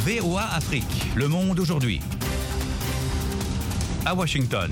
VOA Afrique, le monde aujourd'hui. À Washington.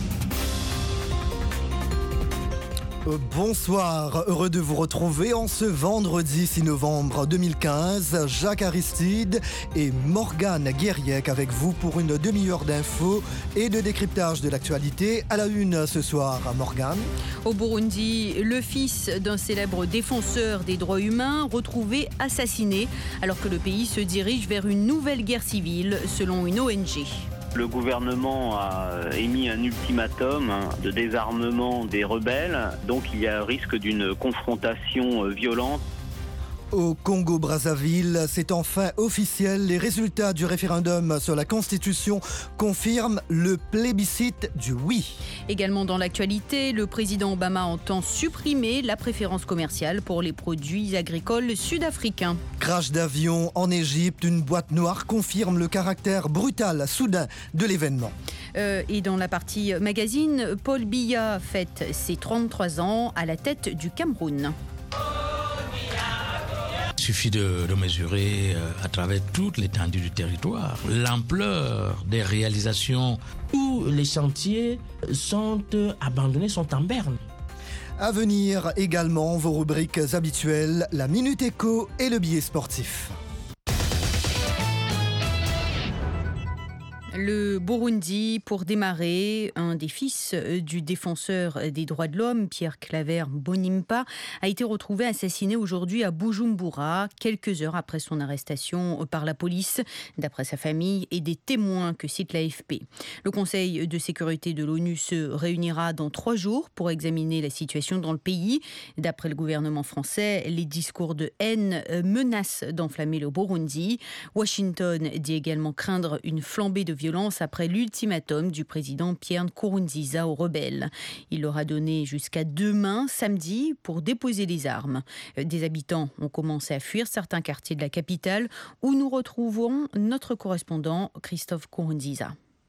Bonsoir, heureux de vous retrouver en ce vendredi 6 novembre 2015. Jacques Aristide et Morgane Guériec avec vous pour une demi-heure d'infos et de décryptage de l'actualité. À la une ce soir, Morgane. Au Burundi, le fils d'un célèbre défenseur des droits humains retrouvé assassiné alors que le pays se dirige vers une nouvelle guerre civile selon une ONG. Le gouvernement a émis un ultimatum de désarmement des rebelles, donc il y a un risque d'une confrontation violente. Au Congo-Brazzaville, c'est enfin officiel. Les résultats du référendum sur la Constitution confirment le plébiscite du oui. Également dans l'actualité, le président Obama entend supprimer la préférence commerciale pour les produits agricoles sud-africains. Crash d'avion en Égypte, une boîte noire confirme le caractère brutal, soudain de l'événement. Et dans la partie magazine, Paul Biya fête ses 33 ans à la tête du Cameroun. Il suffit de mesurer à travers toute l'étendue du territoire l'ampleur des réalisations. Tous les chantiers sont abandonnés, sont en berne. À venir également vos rubriques habituelles, la Minute Éco et le billet sportif. Le Burundi, pour démarrer, un des fils du défenseur des droits de l'homme, Pierre Claver Mbonimpa, a été retrouvé assassiné aujourd'hui à Bujumbura, quelques heures après son arrestation par la police, d'après sa famille et des témoins que cite l'AFP. Le Conseil de sécurité de l'ONU se réunira dans 3 jours pour examiner la situation dans le pays. D'après le gouvernement français, les discours de haine menacent d'enflammer le Burundi. Washington dit également craindre une flambée de violence après l'ultimatum du président Pierre Nkurunziza aux rebelles. Il leur a donné jusqu'à demain, samedi, pour déposer les armes. Des habitants ont commencé à fuir certains quartiers de la capitale où nous retrouvons notre correspondant Christophe Nkurunziza.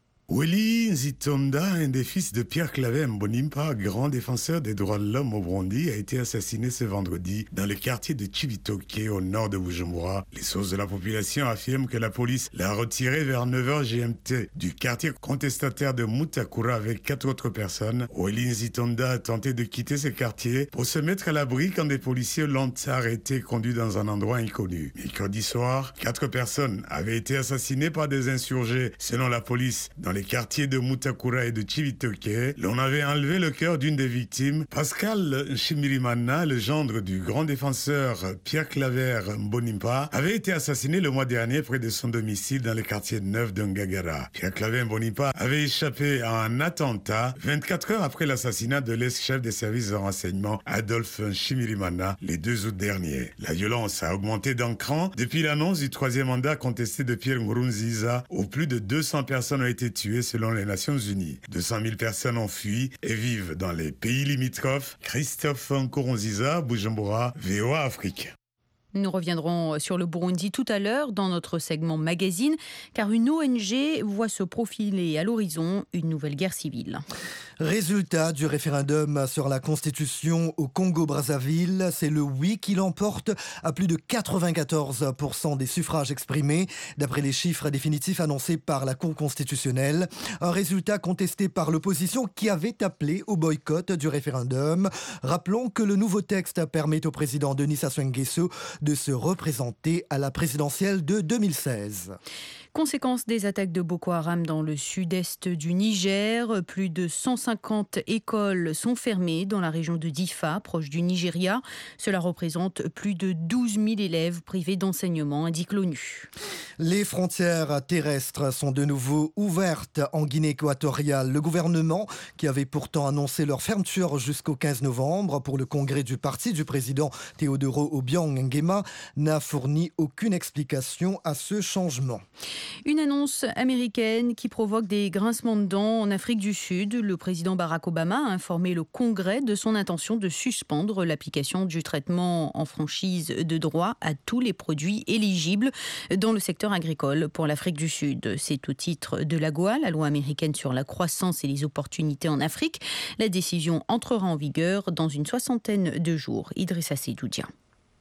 Willy Nzitonda, un des fils de Pierre Claver Mbonimpa, grand défenseur des droits de l'homme au Burundi, a été assassiné ce vendredi dans le quartier de Chibitoke, au nord de Bujumbura. Les sources de la population affirment que la police l'a retiré vers 9h GMT du quartier contestataire de Mutakura avec 4 autres personnes. Willy Nzitonda a tenté de quitter ce quartier pour se mettre à l'abri quand des policiers l'ont arrêté et conduit dans un endroit inconnu. Mercredi soir, 4 personnes avaient été assassinées par des insurgés, selon la police. Dans les quartiers de Mutakura et de Chibitoke, l'on avait enlevé le cœur d'une des victimes. Pascal Nshimirimana, le gendre du grand défenseur Pierre Claver Mbonimpa, avait été assassiné le mois dernier près de son domicile dans le quartier 9 de Ngagara. Pierre Claver Mbonimpa avait échappé à un attentat 24 heures après l'assassinat de l'ex-chef des services de renseignement Adolphe Nshimirimana le 2 août dernier. La violence a augmenté d'un cran depuis l'annonce du 3e mandat contesté de Pierre Nkurunziza, où plus de 200 personnes ont été tuées selon les Nations Unies. 200 000 personnes ont fui et vivent dans les pays limitrophes. Christophe Nkurunziza, Bujumbura, VOA Afrique. Nous reviendrons sur le Burundi tout à l'heure dans notre segment magazine, car une ONG voit se profiler à l'horizon une nouvelle guerre civile. Résultat du référendum sur la Constitution au Congo-Brazzaville, c'est le oui qui l'emporte à plus de 94% des suffrages exprimés, d'après les chiffres définitifs annoncés par la Cour constitutionnelle. Un résultat contesté par l'opposition qui avait appelé au boycott du référendum. Rappelons que le nouveau texte permet au président Denis Sassou Nguesso de se représenter à la présidentielle de 2016. Conséquence des attaques de Boko Haram dans le sud-est du Niger, plus de 150 écoles sont fermées dans la région de Difa, proche du Nigeria. Cela représente plus de 12 000 élèves privés d'enseignement, indique l'ONU. Les frontières terrestres sont de nouveau ouvertes en Guinée équatoriale. Le gouvernement, qui avait pourtant annoncé leur fermeture jusqu'au 15 novembre pour le congrès du parti du président Teodoro Obiang Nguema, n'a fourni aucune explication à ce changement. Une annonce américaine qui provoque des grincements de dents en Afrique du Sud. Le président Barack Obama a informé le Congrès de son intention de suspendre l'application du traitement en franchise de droit à tous les produits éligibles dans le secteur agricole pour l'Afrique du Sud. C'est au titre de l'AGOA, la loi américaine sur la croissance et les opportunités en Afrique. La décision entrera en vigueur dans une 60aine de jours. Idrissa Seydoudia.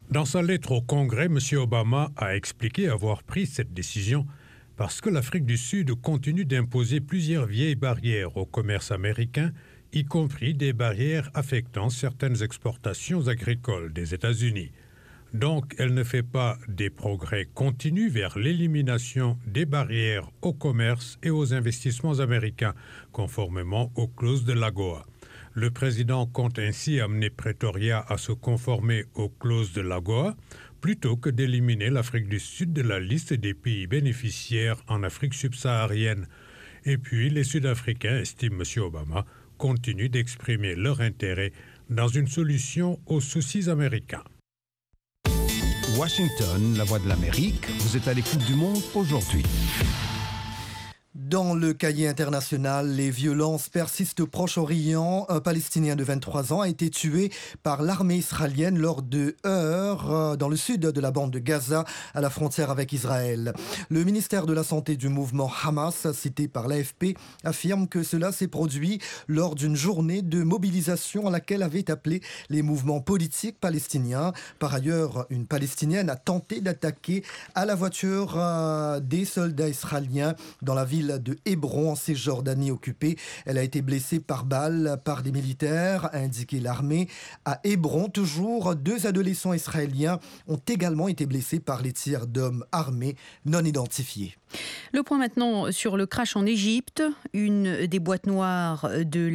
Dans sa lettre au Congrès, M. Obama a expliqué avoir pris cette décision parce que l'Afrique du Sud continue d'imposer plusieurs vieilles barrières au commerce américain, y compris des barrières affectant certaines exportations agricoles des États-Unis. Donc, elle ne fait pas des progrès continus vers l'élimination des barrières au commerce et aux investissements américains, conformément aux clauses de l'AGOA. Le président compte ainsi amener Pretoria à se conformer aux clauses de l'AGOA, plutôt que d'éliminer l'Afrique du Sud de la liste des pays bénéficiaires en Afrique subsaharienne. Et puis, les Sud-Africains, estime M. Obama, continuent d'exprimer leur intérêt dans une solution aux soucis américains. Washington, la voix de l'Amérique, vous êtes à l'écoute du monde aujourd'hui. Dans le cahier international, les violences persistent au Proche-Orient. Un Palestinien de 23 ans a été tué par l'armée israélienne lors de heurts dans le sud de la bande de Gaza, à la frontière avec Israël. Le ministère de la Santé du mouvement Hamas, cité par l'AFP, affirme que cela s'est produit lors d'une journée de mobilisation à laquelle avaient appelé les mouvements politiques palestiniens. Par ailleurs, une Palestinienne a tenté d'attaquer à la voiture des soldats israéliens dans la ville de Hébron en Cisjordanie occupée. Elle a été blessée par balle par des militaires, a indiqué l'armée. À Hébron, toujours, 2 adolescents israéliens ont également été blessés par les tirs d'hommes armés non identifiés. Le point maintenant sur le crash en Égypte. Une des boîtes noires de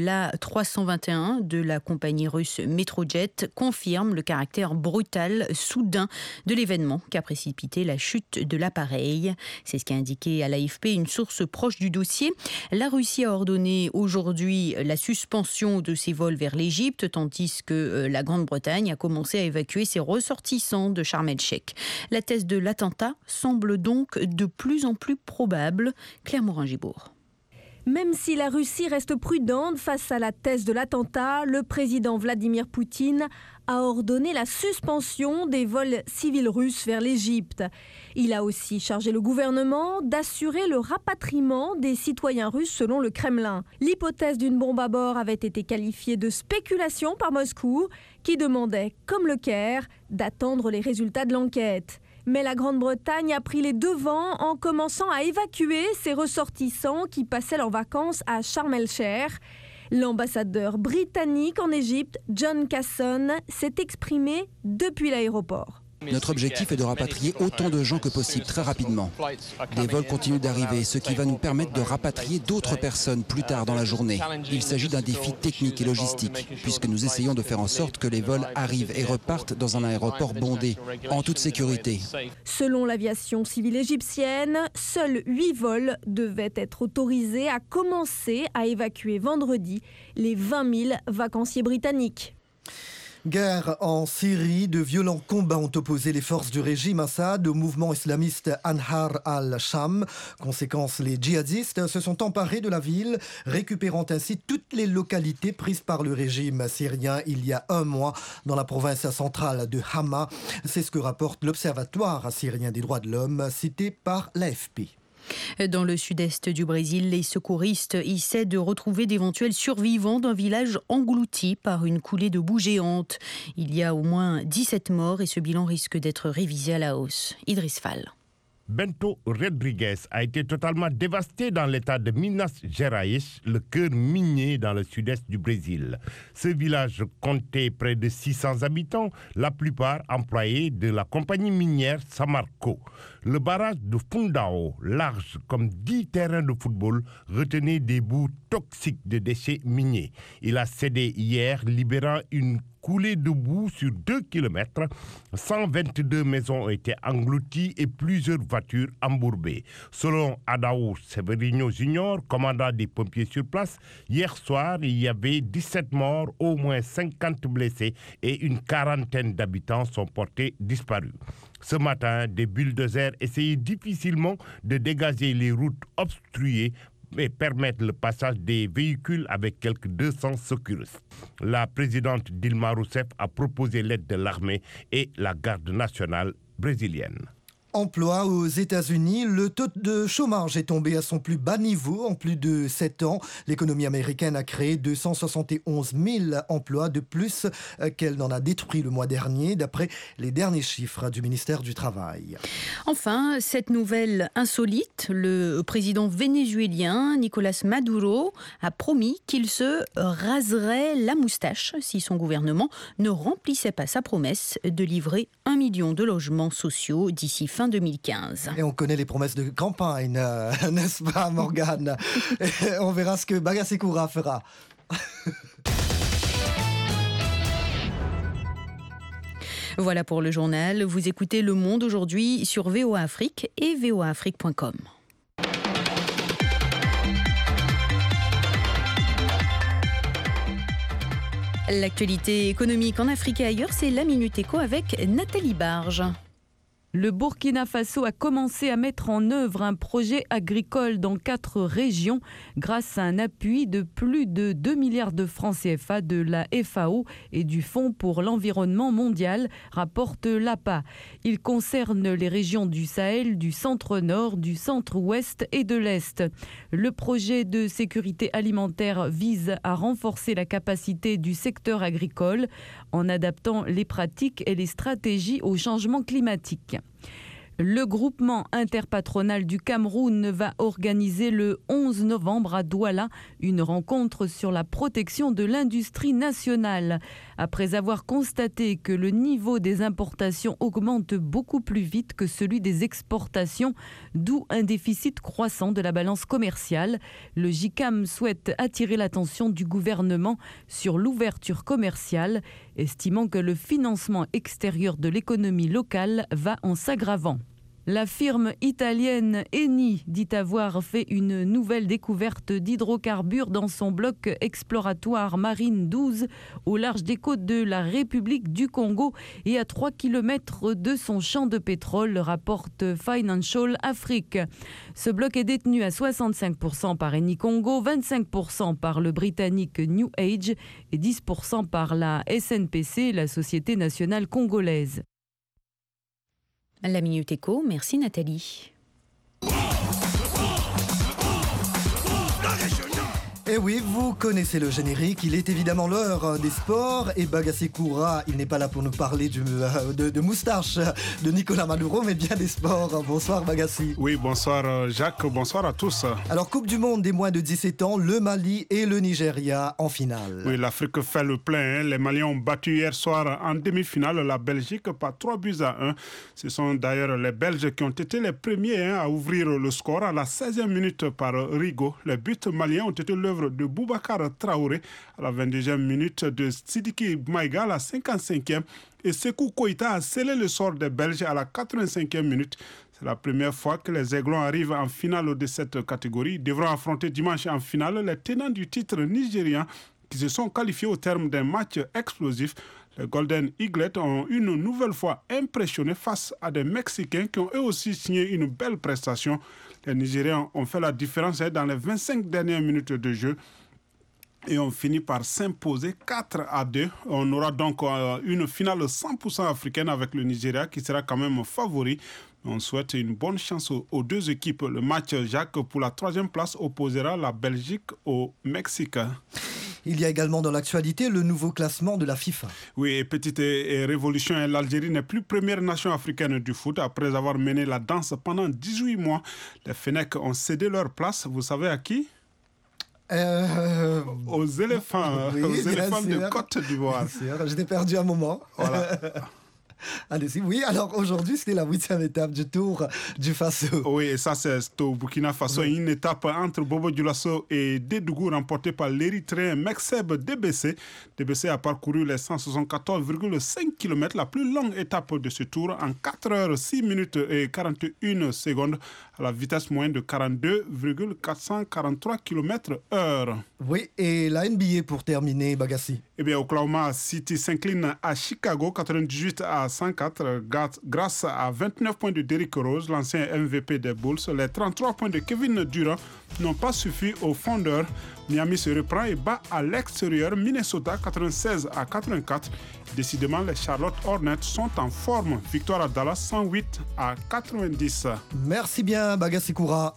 l'A321 de la compagnie russe Metrojet confirme le caractère brutal, soudain de l'événement qui a précipité la chute de l'appareil. C'est ce qu'a indiqué à l'AFP une source proche du dossier. La Russie a ordonné aujourd'hui la suspension de ses vols vers l'Égypte, tandis que la Grande-Bretagne a commencé à évacuer ses ressortissants de Sharm el-Sheikh. La thèse de l'attentat semble donc de plus en plus probable. Claire Morin-Gibourg. Même si la Russie reste prudente face à la thèse de l'attentat, le président Vladimir Poutine a ordonné la suspension des vols civils russes vers l'Égypte. Il a aussi chargé le gouvernement d'assurer le rapatriement des citoyens russes selon le Kremlin. L'hypothèse d'une bombe à bord avait été qualifiée de spéculation par Moscou, qui demandait, comme le Caire, d'attendre les résultats de l'enquête. Mais la Grande-Bretagne a pris les devants en commençant à évacuer ses ressortissants qui passaient leurs vacances à Sharm el-Sheikh. L'ambassadeur britannique en Égypte, John Casson, s'est exprimé depuis l'aéroport. Notre objectif est de rapatrier autant de gens que possible très rapidement. Des vols continuent d'arriver, ce qui va nous permettre de rapatrier d'autres personnes plus tard dans la journée. Il s'agit d'un défi technique et logistique, puisque nous essayons de faire en sorte que les vols arrivent et repartent dans un aéroport bondé, en toute sécurité. Selon l'aviation civile égyptienne, seuls 8 vols devaient être autorisés à commencer à évacuer vendredi les 20 000 vacanciers britanniques. Guerre en Syrie, de violents combats ont opposé les forces du régime Assad au mouvement islamiste Anhar al-Sham. Conséquence, les djihadistes se sont emparés de la ville, récupérant ainsi toutes les localités prises par le régime syrien il y a un mois dans la province centrale de Hama. C'est ce que rapporte l'Observatoire syrien des droits de l'homme, cité par l'AFP. Dans le sud-est du Brésil, les secouristes essaient de retrouver d'éventuels survivants d'un village englouti par une coulée de boue géante. Il y a au moins 17 morts et ce bilan risque d'être révisé à la hausse. Idriss Fall. Bento Rodrigues a été totalement dévasté dans l'état de Minas Gerais, le cœur minier dans le sud-est du Brésil. Ce village comptait près de 600 habitants, la plupart employés de la compagnie minière Samarco. Le barrage de Fundão, large comme 10 terrains de football, retenait des bouts toxiques de déchets miniers. Il a cédé hier, libérant une coulée de boue sur 2 km. 122 maisons ont été englouties et plusieurs voitures embourbées. Selon Adao Severino Junior, commandant des pompiers sur place, hier soir, il y avait 17 morts, au moins 50 blessés et une quarantaine d'habitants sont portés disparus. Ce matin, des bulldozers essayaient difficilement de dégager les routes obstruées et permettre le passage des véhicules avec quelques 200 secouristes. La présidente Dilma Rousseff a proposé l'aide de l'armée et la garde nationale brésilienne. Emploi aux États-Unis, le taux de chômage est tombé à son plus bas niveau en plus de 7 ans. L'économie américaine a créé 271 000 emplois de plus qu'elle n'en a détruit le mois dernier, d'après les derniers chiffres du ministère du Travail. Enfin, cette nouvelle insolite, le président vénézuélien Nicolás Maduro a promis qu'il se raserait la moustache si son gouvernement ne remplissait pas sa promesse de livrer 1 million de logements sociaux d'ici fin 2015. Et on connaît les promesses de campagne, n'est-ce pas, Morgane? On verra ce que Bagasekura fera. Voilà pour le journal. Vous écoutez Le Monde aujourd'hui sur VOA Afrique et voaafrique.com. L'actualité économique en Afrique et ailleurs, c'est la Minute Éco avec Nathalie Barge. Le Burkina Faso a commencé à mettre en œuvre un projet agricole dans 4 régions grâce à un appui de plus de 2 milliards de francs CFA de la FAO et du Fonds pour l'environnement mondial, rapporte l'APA. Il concerne les régions du Sahel, du centre-nord, du centre-ouest et de l'est. Le projet de sécurité alimentaire vise à renforcer la capacité du secteur agricole en adaptant les pratiques et les stratégies au changement climatique. Le groupement interpatronal du Cameroun va organiser le 11 novembre à Douala une rencontre sur la protection de l'industrie nationale. Après avoir constaté que le niveau des importations augmente beaucoup plus vite que celui des exportations, d'où un déficit croissant de la balance commerciale, le JICAM souhaite attirer l'attention du gouvernement sur l'ouverture commerciale, estimant que le financement extérieur de l'économie locale va en s'aggravant. La firme italienne Eni dit avoir fait une nouvelle découverte d'hydrocarbures dans son bloc exploratoire Marine 12 au large des côtes de la République du Congo et à 3 km de son champ de pétrole, rapporte Financial Afrique. Ce bloc est détenu à 65% par Eni Congo, 25% par le britannique New Age et 10% par la SNPC, la Société nationale congolaise. La Minute Éco, merci Nathalie. Et oui, vous connaissez le générique, il est évidemment l'heure des sports et Bagasekura, il n'est pas là pour nous parler de moustache de Nicolás Maduro, mais bien des sports. Bonsoir Bagassi. Oui, bonsoir Jacques, bonsoir à tous. Alors, Coupe du Monde des moins de 17 ans, le Mali et le Nigeria en finale. Oui, l'Afrique fait le plein. Les Maliens ont battu hier soir en demi-finale la Belgique par 3-1. Ce sont d'ailleurs les Belges qui ont été les premiers à ouvrir le score à la 16e minute par Rigo. Les buts maliens ont été l'œuvre de Boubacar Traoré à la 22e minute, de Sidiki Maïga à la 55e et Sekou Koïta a scellé le sort des Belges à la 85e minute. C'est la première fois que les Aiglons arrivent en finale de cette catégorie. Ils devront affronter dimanche en finale les tenants du titre nigérian qui se sont qualifiés au terme d'un match explosif. Les Golden Eagles ont une nouvelle fois impressionné face à des Mexicains qui ont eux aussi signé une belle prestation. Les Nigérians ont fait la différence dans les 25 dernières minutes de jeu et ont fini par s'imposer 4-2. On aura donc une finale 100% africaine avec le Nigeria qui sera quand même favori. On souhaite une bonne chance aux deux équipes. Le match, Jacques, pour la 3e place opposera la Belgique au Mexique. Il y a également dans l'actualité le nouveau classement de la FIFA. Oui, et petite révolution, l'Algérie n'est plus première nation africaine du foot. Après avoir mené la danse pendant 18 mois, les Fennecs ont cédé leur place. Vous savez à qui ? Aux éléphants, oui, aux éléphants de Côte d'Ivoire. J'étais perdu un moment. Voilà. Allez-y, oui, alors aujourd'hui c'était la 8e étape du Tour du Faso. Oui, et ça c'est au Burkina Faso, une étape entre Bobo Dioulasso et Dédougou remportée par l'Érythréen Mekseb Debesay. Debesay a parcouru les 174,5 km, la plus longue étape de ce Tour, en 4 heures 6 minutes et 41 secondes à la vitesse moyenne de 42,443 km/h. Oui, et la NBA pour terminer, Bagassi. Eh bien, Oklahoma City s'incline à Chicago 98 à 104 grâce à 29 points de Derrick Rose, l'ancien MVP des Bulls. Les 33 points de Kevin Durant n'ont pas suffi aux Thunder. Miami se reprend et bat à l'extérieur Minnesota 96-84. Décidément, les Charlotte Hornets sont en forme. Victoire à Dallas 108-90. Merci bien, Bagasikura.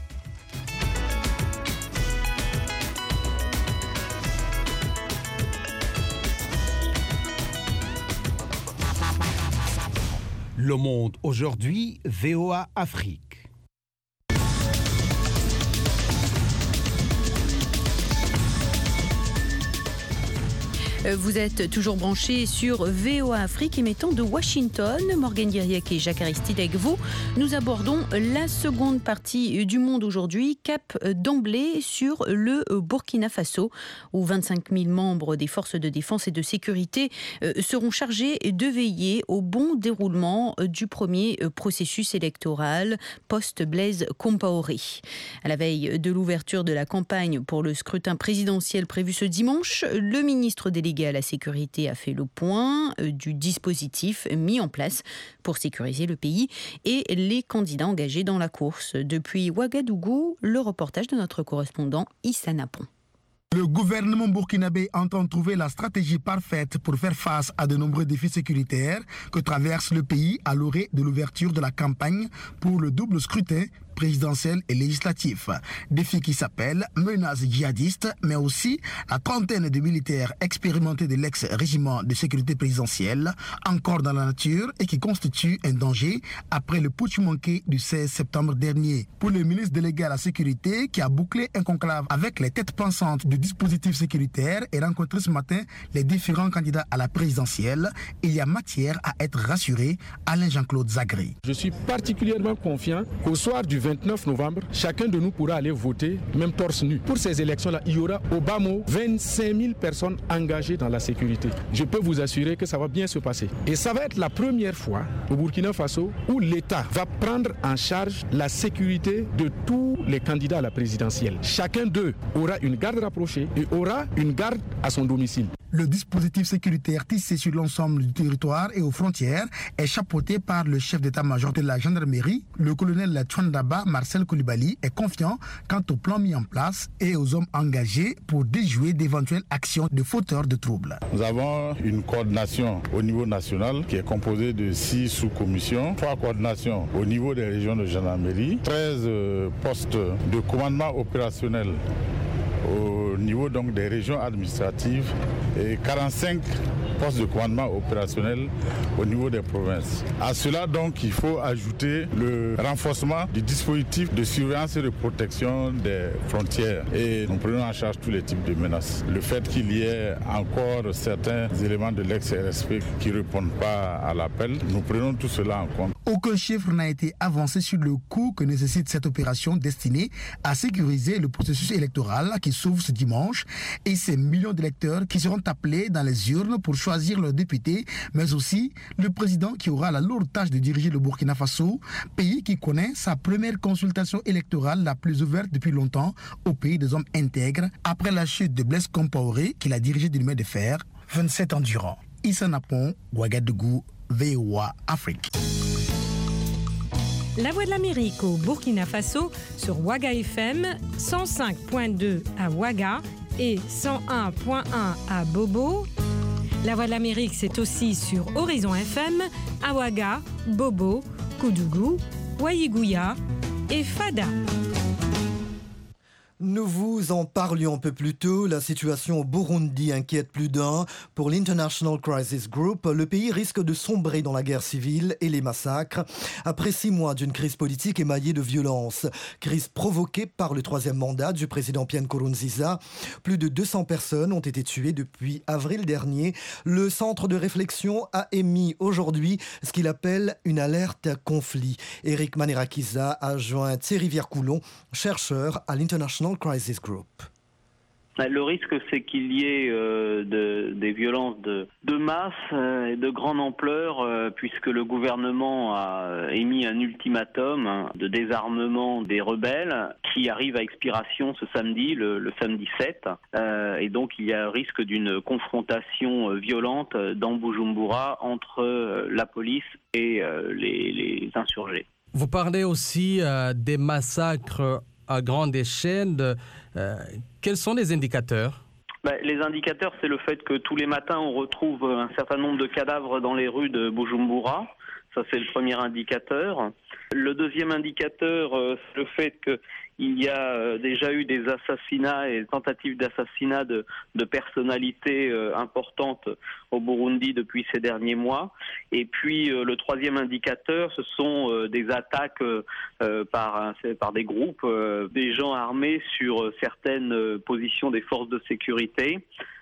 Le Monde aujourd'hui, VOA Afrique. Vous êtes toujours branchés sur VOA Afrique, émettant de Washington. Morgane Guiriac et Jacques Aristide avec vous. Nous abordons la seconde partie du Monde aujourd'hui, cap d'emblée sur le Burkina Faso, où 25 000 membres des forces de défense et de sécurité seront chargés de veiller au bon déroulement du premier processus électoral post-Blaise Compaoré. À la veille de l'ouverture de la campagne pour le scrutin présidentiel prévu ce dimanche, le ministre délégué à la sécurité a fait le point du dispositif mis en place pour sécuriser le pays et les candidats engagés dans la course. Depuis Ouagadougou, le reportage de notre correspondant Issa Napon. Le gouvernement burkinabé entend trouver la stratégie parfaite pour faire face à de nombreux défis sécuritaires que traverse le pays à l'orée de l'ouverture de la campagne pour le double scrutin présidentiel et législatif. Défi qui s'appelle menaces djihadistes, mais aussi la trentaine de militaires expérimentés de l'ex-régiment de sécurité présidentielle, encore dans la nature et qui constitue un danger après le putsch manqué du 16 septembre dernier. Pour le ministre délégué à la sécurité, qui a bouclé un conclave avec les têtes pensantes du dispositif sécuritaire et rencontré ce matin les différents candidats à la présidentielle, il y a matière à être rassuré. Alain Jean-Claude Zagré. Je suis particulièrement confiant qu'au soir du 29 novembre, chacun de nous pourra aller voter, même torse nu. Pour ces élections-là, il y aura au bas mot 25 000 personnes engagées dans la sécurité. Je peux vous assurer que ça va bien se passer. Et ça va être la première fois au Burkina Faso où l'État va prendre en charge la sécurité de tous les candidats à la présidentielle. Chacun d'eux aura une garde rapprochée et aura une garde à son domicile. Le dispositif sécuritaire tissé sur l'ensemble du territoire et aux frontières est chapeauté par le chef d'état-major de la gendarmerie, le colonel Tchouandaba Marcel Koulibaly, est confiant quant au plan mis en place et aux hommes engagés pour déjouer d'éventuelles actions de fauteurs de troubles. Nous avons une coordination au niveau national qui est composée de 6 sous-commissions, 3 coordinations au niveau des régions de gendarmerie, 13 postes de commandement opérationnel au niveau donc des régions administratives et 45 postes de commandement opérationnel au niveau des provinces. À cela donc il faut ajouter le renforcement du dispositif de surveillance et de protection des frontières et nous prenons en charge tous les types de menaces. Le fait qu'il y ait encore certains éléments de l'ex-RSP qui ne répondent pas à l'appel, nous prenons tout cela en compte. Aucun chiffre n'a été avancé sur le coût que nécessite cette opération destinée à sécuriser le processus électoral qui s'ouvre ce dimanche et ces millions d'électeurs qui seront appelés dans les urnes pour choisir leurs députés, mais aussi le président qui aura la lourde tâche de diriger le Burkina Faso, pays qui connaît sa première consultation électorale la plus ouverte depuis longtemps au pays des hommes intègres, après la chute de Blaise Compaoré qu'il a dirigé d'une main de fer 27 ans durant. Issa Napon, Ouagadougou, VOA Afrique. La Voix de l'Amérique au Burkina Faso sur Ouaga FM, 105.2 à Ouaga et 101.1 à Bobo. La Voix de l'Amérique, c'est aussi sur Horizon FM, à Ouaga, Bobo, Koudougou, Ouaïgouya et Fada. Nous vous en parlions un peu plus tôt. La situation au Burundi inquiète plus d'un. Pour l'International Crisis Group, le pays risque de sombrer dans la guerre civile et les massacres. Après 6 mois d'une crise politique émaillée de violence, crise provoquée par le 3e mandat du président Pierre Nkurunziza, plus de 200 personnes ont été tuées depuis avril dernier. Le centre de réflexion a émis aujourd'hui ce qu'il appelle une alerte à conflit. Eric Manerakiza a joint Thierry Viercoulon, chercheur à l'International Crisis Group. Le risque, c'est qu'il y ait des violences de masse et de grande ampleur, puisque le gouvernement a émis un ultimatum de désarmement des rebelles qui arrive à expiration ce samedi, le samedi 7. Et donc, il y a un risque d'une confrontation violente dans Bujumbura entre la police et les insurgés. Vous parlez aussi des massacres à grande échelle. Quels sont les indicateurs ? Les indicateurs, c'est le fait que tous les matins, on retrouve un certain nombre de cadavres dans les rues de Bujumbura. Ça, c'est le premier indicateur. Le deuxième indicateur, c'est le fait qu'il y a déjà eu des assassinats et tentatives d'assassinat de personnalités importantes au Burundi depuis ces derniers mois. Et puis, le troisième indicateur, ce sont des attaques par des groupes, des gens armés sur certaines positions des forces de sécurité.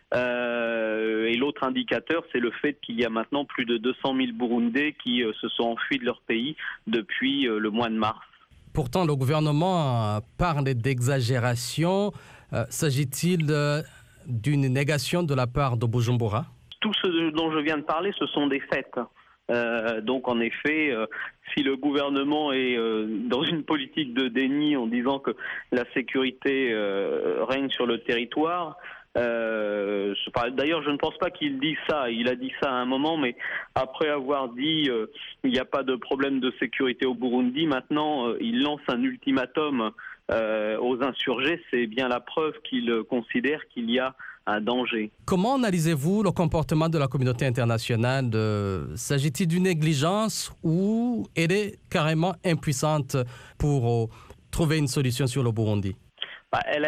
Et l'autre indicateur, c'est le fait qu'il y a maintenant plus de 200 000 Burundais qui se sont enfuis de leur pays depuis le mois de mars. Pourtant, le gouvernement parle d'exagération. S'agit-il d'une négation de la part de Bujumbura ? Tout ce dont je viens de parler, ce sont des faits. Donc en effet, si le gouvernement est dans une politique de déni en disant que la sécurité règne sur le territoire, d'ailleurs, je ne pense pas qu'il dise ça. Il a dit ça à un moment, mais après avoir dit il n'y a pas de problème de sécurité au Burundi, maintenant il lance un ultimatum aux insurgés. C'est bien la preuve qu'il considère qu'il y a un danger. Comment analysez-vous le comportement de la communauté internationale ? S'agit-il d'une négligence ou elle est carrément impuissante pour trouver une solution sur le Burundi ? Elle a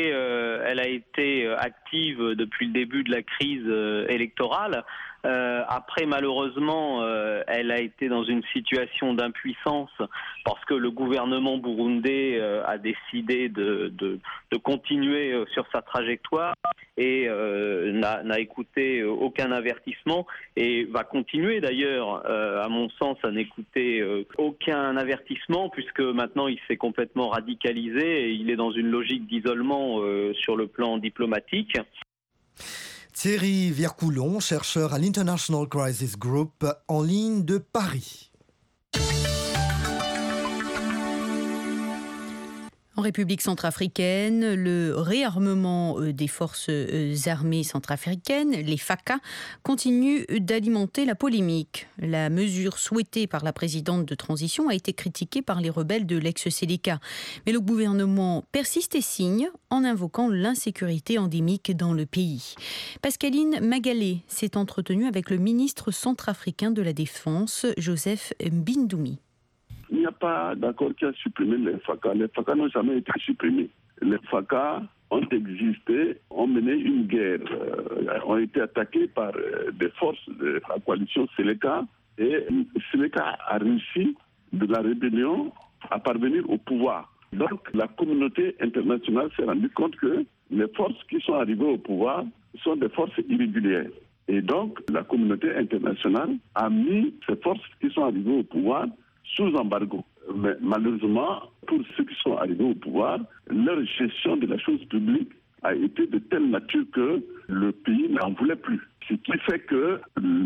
été active depuis le début de la crise électorale. Après, malheureusement, elle a été dans une situation d'impuissance parce que le gouvernement burundais a décidé de continuer sur sa trajectoire et n'a écouté aucun avertissement et va continuer d'ailleurs, à mon sens, à n'écouter aucun avertissement puisque maintenant il s'est complètement radicalisé et il est dans une logique d'isolement sur le plan diplomatique. Thierry Viercoulon, chercheur à l'International Crisis Group, en ligne de Paris. En République centrafricaine, le réarmement des forces armées centrafricaines, les FACA, continue d'alimenter la polémique. La mesure souhaitée par la présidente de transition a été critiquée par les rebelles de l'ex-Séléka. Mais le gouvernement persiste et signe en invoquant l'insécurité endémique dans le pays. Pascaline Magalé s'est entretenue avec le ministre centrafricain de la Défense, Joseph Mbindoumi. Il n'y a pas d'accord qui a supprimé les FACA. Les FACA n'ont jamais été supprimés. Les FACA ont existé, ont mené une guerre, ont été attaqués par des forces de la coalition Séléka. Et Séléka a réussi de la rébellion à parvenir au pouvoir. Donc la communauté internationale s'est rendue compte que les forces qui sont arrivées au pouvoir sont des forces irrégulières. Et donc la communauté internationale a mis ces forces qui sont arrivées au pouvoir sous embargo. Mais malheureusement, pour ceux qui sont arrivés au pouvoir, leur gestion de la chose publique a été de telle nature que le pays n'en voulait plus. Ce qui fait que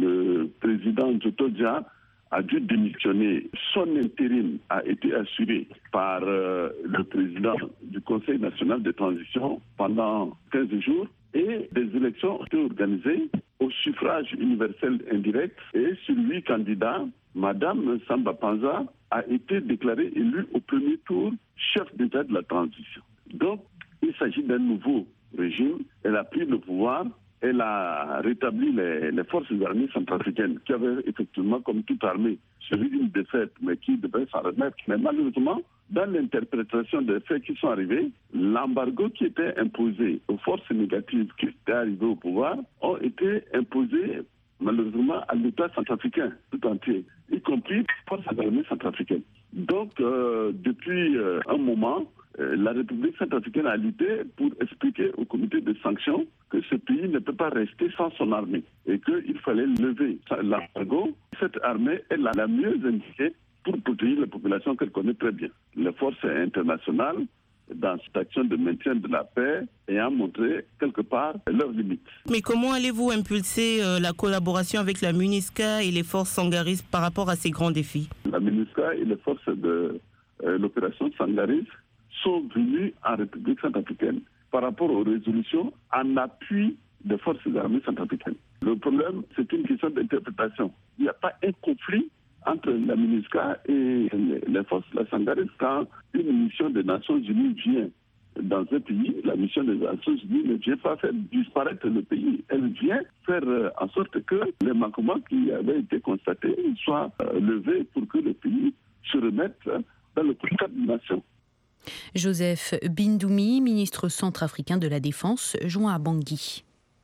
le président Njotodia a dû démissionner. Son intérim a été assuré par le président du Conseil national de transition pendant 15 jours et des élections ont été organisées au suffrage universel indirect et sur 8 candidats, Madame Samba Panza a été déclarée élue au premier tour chef d'État de la transition. Donc, il s'agit d'un nouveau régime. Elle a pris le pouvoir. Elle a rétabli les forces armées centrafricaines qui avaient effectivement, comme toute armée, subi une défaite, mais qui devaient s'en remettre. Mais malheureusement, dans l'interprétation des faits qui sont arrivés, l'embargo qui était imposé aux forces négatives qui étaient arrivées au pouvoir ont été imposés malheureusement à l'État centrafricain tout entier, y compris les forces armées centrafricaines. Donc, depuis un moment, la République centrafricaine a lutté pour expliquer au comité de sanctions que ce pays ne peut pas rester sans son armée et qu'il fallait lever l'embargo. Cette armée est la mieux indiquée pour protéger la population qu'elle connaît très bien. Les forces internationales dans cette action de maintien de la paix et a montré quelque part leurs limites. Mais comment allez-vous impulser la collaboration avec la MINUSCA et les forces sangaristes par rapport à ces grands défis? La MINUSCA et les forces de l'opération Sangaris sont venues en République centrafricaine par rapport aux résolutions en appui des forces armées centrafricaines. Le problème, c'est une question d'interprétation. Il n'y a pas un conflit entre la MINUSCA et les forces de la Sangaris. Quand une mission des Nations Unies vient dans un pays, la mission des Nations Unies ne vient pas faire disparaître le pays. Elle vient faire en sorte que les manquements qui avaient été constatés soient levés pour que le pays se remette dans le cadre de la nation. Joseph Bindoumi, ministre centrafricain de la Défense, joint à Bangui.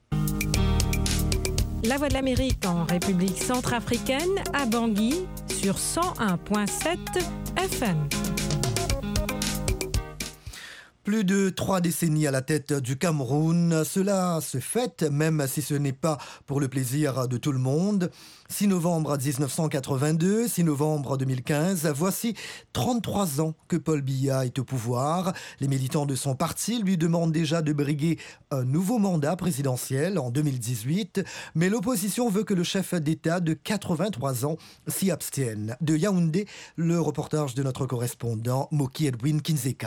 La Voix de l'Amérique en République centrafricaine, à Bangui, sur 101.7 FM. Plus de 3 décennies à la tête du Cameroun, cela se fête, même si ce n'est pas pour le plaisir de tout le monde. 6 novembre 1982, 6 novembre 2015, voici 33 ans que Paul Biya est au pouvoir. Les militants de son parti lui demandent déjà de briguer un nouveau mandat présidentiel en 2018, mais l'opposition veut que le chef d'État de 83 ans s'y abstienne. De Yaoundé, le reportage de notre correspondant Moki Edwin Kinzeka.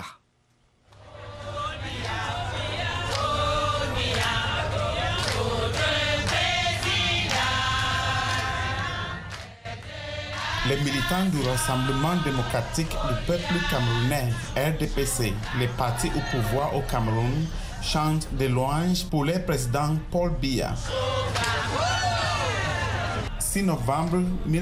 Les militants du Rassemblement démocratique du peuple camerounais, RDPC, les partis au pouvoir au Cameroun, chantent des louanges pour le président Paul Biya. 6 novembre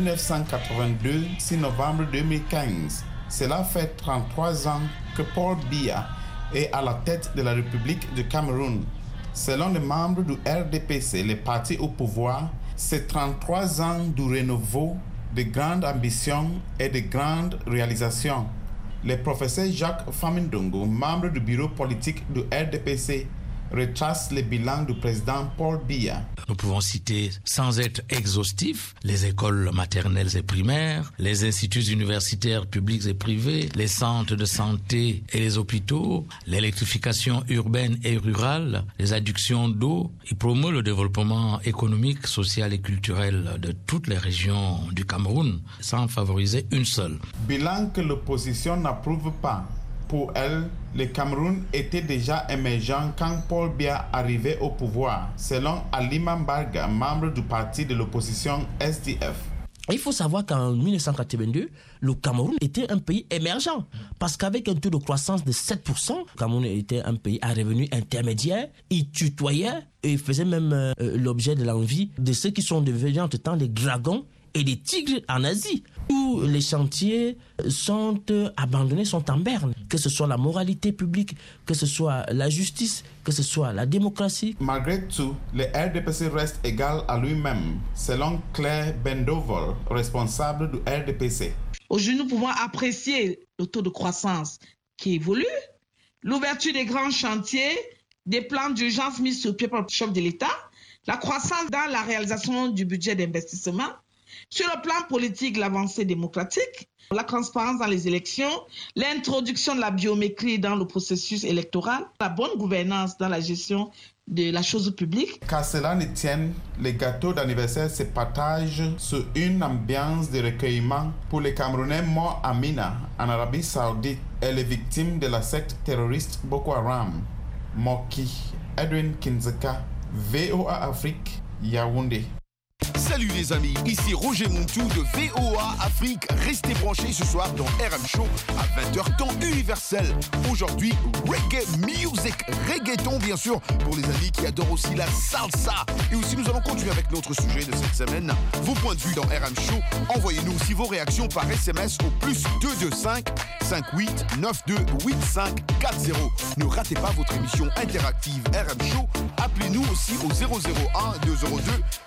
1982, 6 novembre 2015. Cela fait 33 ans que Paul Biya est à la tête de la République du Cameroun. Selon les membres du RDPC, les partis au pouvoir, c'est 33 ans du renouveau, de grandes ambitions et de grandes réalisations. Le professeur Jacques Famindongo, membre du bureau politique du RDPC, retrace le bilan du président Paul Biya. Nous pouvons citer, sans être exhaustifs, les écoles maternelles et primaires, les instituts universitaires publics et privés, les centres de santé et les hôpitaux, l'électrification urbaine et rurale, les adductions d'eau. Il promeut le développement économique, social et culturel de toutes les régions du Cameroun, sans favoriser une seule. Bilan que l'opposition n'approuve pas. Pour elle, le Cameroun était déjà émergent quand Paul Biya arrivait au pouvoir, selon Ali Mambarga, membre du parti de l'opposition SDF. Il faut savoir qu'en 1982, le Cameroun était un pays émergent. Parce qu'avec un taux de croissance de 7%, le Cameroun était un pays à revenu intermédiaire. Il tutoyait et faisait même l'objet de l'envie de ceux qui sont devenus entre-temps les dragons et les tigres en Asie, où les chantiers sont abandonnés, sont en berne, que ce soit la moralité publique, que ce soit la justice, que ce soit la démocratie. Malgré tout, le RDPC reste égal à lui-même, selon Claire Bendovol, responsable du RDPC. Aujourd'hui, nous pouvons apprécier le taux de croissance qui évolue, l'ouverture des grands chantiers, des plans d'urgence mis sur pied par le chef de l'État, la croissance dans la réalisation du budget d'investissement. Sur le plan politique, l'avancée démocratique, la transparence dans les élections, l'introduction de la biométrie dans le processus électoral, la bonne gouvernance dans la gestion de la chose publique. Qu'à cela ne tienne, les gâteaux d'anniversaire se partagent sur une ambiance de recueillement pour les Camerounais morts à Mina, en Arabie Saoudite, et les victimes de la secte terroriste Boko Haram. Moki Edwin Kinzeka, VOA Afrique, Yaoundé. Salut les amis, ici Roger Montou de VOA Afrique. Restez branchés ce soir dans RM Show à 20h temps universel. Aujourd'hui, reggae music, reggaeton bien sûr, pour les amis qui adorent aussi la salsa. Et aussi nous allons continuer avec notre sujet de cette semaine. Vos points de vue dans RM Show, envoyez-nous aussi vos réactions par SMS au +225 58 92 85 40. Ne ratez pas votre émission interactive RM Show. Appelez-nous aussi au 001 202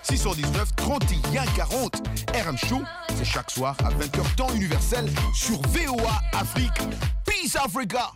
619 31 40. RM Show, c'est chaque soir à 20h temps universel sur VOA Afrique. Peace Africa!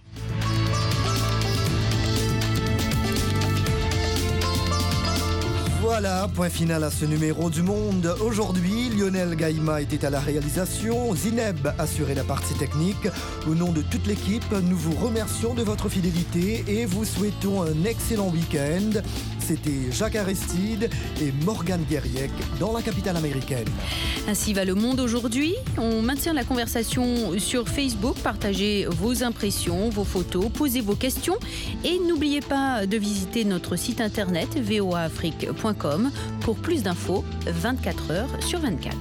Voilà, point final à ce numéro du Monde. Aujourd'hui, Lionel Gaïma était à la réalisation, Zineb assurait la partie technique. Au nom de toute l'équipe, nous vous remercions de votre fidélité et vous souhaitons un excellent week-end. C'était Jacques Aristide et Morgane Guerriec dans la capitale américaine. Ainsi va le monde aujourd'hui. On maintient la conversation sur Facebook. Partagez vos impressions, vos photos, posez vos questions. Et n'oubliez pas de visiter notre site internet voaafrique.com pour plus d'infos 24 heures sur 24.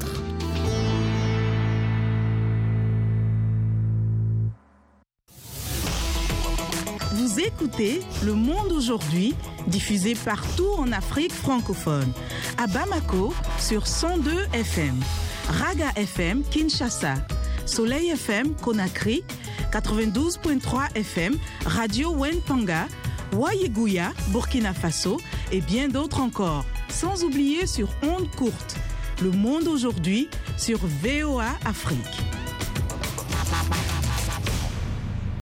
Vous écoutez Le Monde aujourd'hui, diffusé partout en Afrique francophone. À Bamako, sur 102 FM. Raga FM, Kinshasa. Soleil FM, Conakry. 92.3 FM, Radio Wenpanga. Wayeguya, Burkina Faso. Et bien d'autres encore. Sans oublier sur ondes courtes. Le Monde aujourd'hui, sur VOA Afrique.